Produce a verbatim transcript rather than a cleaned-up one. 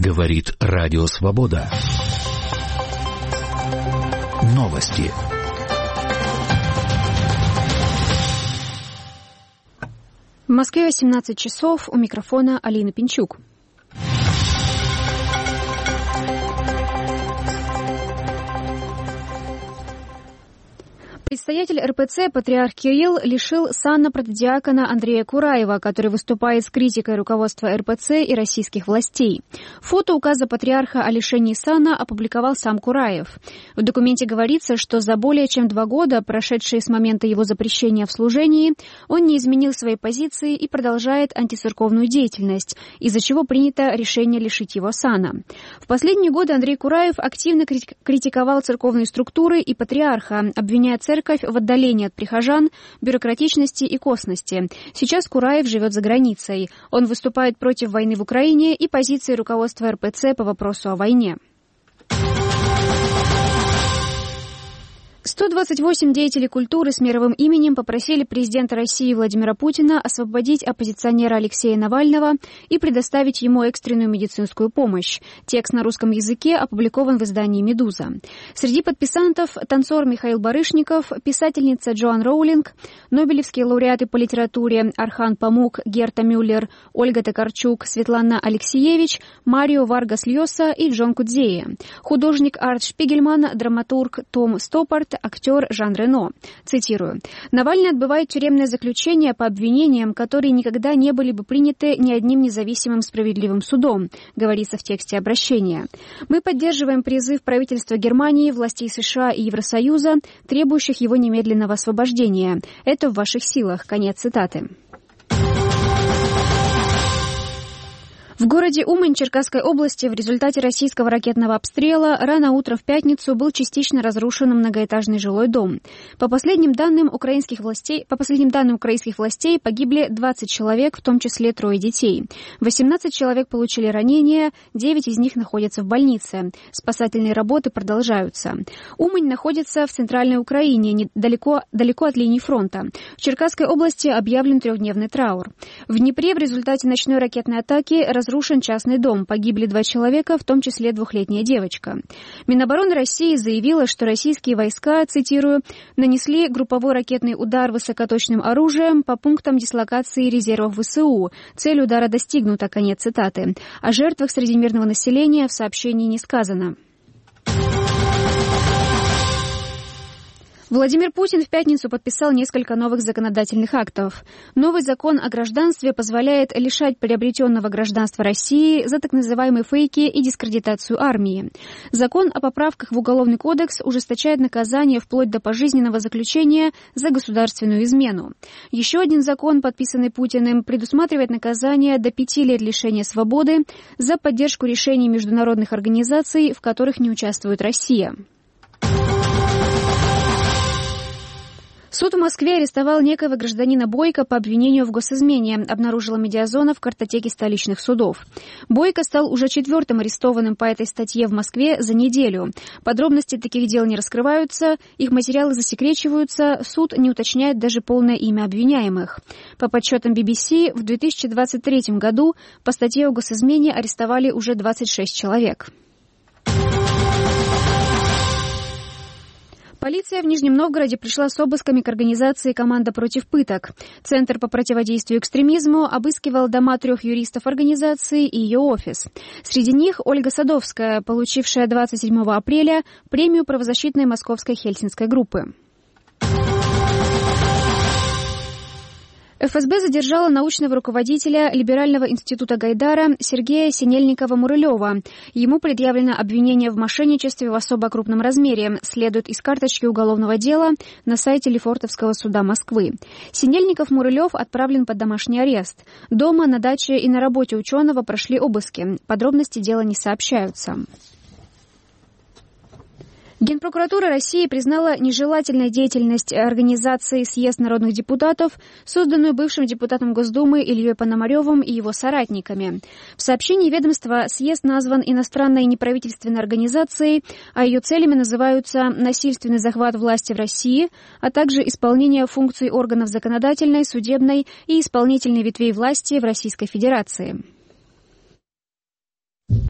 Говорит Радио Свобода. Новости. В Москве восемнадцать часов. У микрофона Алина Пинчук. Предстоятель эр пэ цэ патриарх Кирилл лишил сана протодиакона Андрея Кураева, который выступает с критикой руководства эр пэ цэ и российских властей. Фото указа патриарха о лишении сана опубликовал сам Кураев. В документе говорится, что за более чем два года, прошедшие с момента его запрещения в служении, он не изменил своей позиции и продолжает антицерковную деятельность, из-за чего принято решение лишить его сана. В последние годы Андрей Кураев активно критиковал церковные структуры и патриарха, обвиняя церковь в отдалении от прихожан, бюрократичности и косности. Сейчас Кураев живет за границей. Он выступает против войны в Украине и позиции руководства эр пэ цэ по вопросу о войне. сто двадцать восемь деятелей культуры с мировым именем попросили президента России Владимира Путина освободить оппозиционера Алексея Навального и предоставить ему экстренную медицинскую помощь. Текст на русском языке опубликован в издании «Медуза». Среди подписантов танцор Михаил Барышников, писательница Джоан Роулинг, нобелевские лауреаты по литературе Орхан Памук, Герта Мюллер, Ольга Токарчук, Светлана Алексеевич, Марио Варгас Льоса и Джон Кудзея, художник Арт Шпигельман, драматург Том Стоппарт, актер Жан Рено. Цитирую. «Навальный отбывает тюремное заключение по обвинениям, которые никогда не были бы приняты ни одним независимым справедливым судом», говорится в тексте обращения. «Мы поддерживаем призыв правительства Германии, властей США и Евросоюза, требующих его немедленного освобождения. Это в ваших силах». Конец цитаты. В городе Умань Черкасской области в результате российского ракетного обстрела рано утром в пятницу был частично разрушен многоэтажный жилой дом. По последним данным украинских властей, по последним данным украинских властей погибли двадцать человек, в том числе трое детей. восемнадцать человек получили ранения, девять из них находятся в больнице. Спасательные работы продолжаются. Умань находится в центральной Украине, недалеко, далеко от линии фронта. В Черкасской области объявлен трехдневный траур. В Днепре в результате ночной ракетной атаки разрушен Разрушен частный дом. Погибли два человека, в том числе двухлетняя девочка. Минобороны России заявила, что российские войска, цитирую, нанесли групповой ракетный удар высокоточным оружием по пунктам дислокации резервов вэ эс у. Цель удара достигнута, конец цитаты. О жертвах среди мирного населения в сообщении не сказано. Владимир Путин в пятницу подписал несколько новых законодательных актов. Новый закон о гражданстве позволяет лишать приобретенного гражданства России за так называемые фейки и дискредитацию армии. Закон о поправках в Уголовный кодекс ужесточает наказание вплоть до пожизненного заключения за государственную измену. Еще один закон, подписанный Путиным, предусматривает наказание до пяти лет лишения свободы за поддержку решений международных организаций, в которых не участвует Россия. Суд в Москве арестовал некоего гражданина Бойко по обвинению в госизмене, обнаружила медиазона в картотеке столичных судов. Бойко стал уже четвертым арестованным по этой статье в Москве за неделю. Подробности таких дел не раскрываются, их материалы засекречиваются, суд не уточняет даже полное имя обвиняемых. По подсчетам би би си, в две тысячи двадцать третьем году по статье о госизмене арестовали уже двадцать шесть человек. Полиция в Нижнем Новгороде пришла с обысками к организации «Команда против пыток». Центр по противодействию экстремизму обыскивал дома трех юристов организации и ее офис. Среди них Ольга Садовская, получившая двадцать седьмого апреля премию правозащитной московской хельсинской группы. эф эс бэ задержала научного руководителя Либерального института Гайдара Сергея Синельникова-Мурылева. Ему предъявлено обвинение в мошенничестве в особо крупном размере, следует из карточки уголовного дела на сайте Лефортовского суда Москвы. Синельников-Мурылев отправлен под домашний арест. Дома, на даче и на работе ученого прошли обыски. Подробности дела не сообщаются. Генпрокуратура России признала нежелательной деятельность организации «Съезд народных депутатов», созданную бывшим депутатом Госдумы Ильей Пономаревым и его соратниками. В сообщении ведомства съезд назван иностранной неправительственной организацией, а ее целями называются насильственный захват власти в России, а также исполнение функций органов законодательной, судебной и исполнительной ветвей власти в Российской Федерации.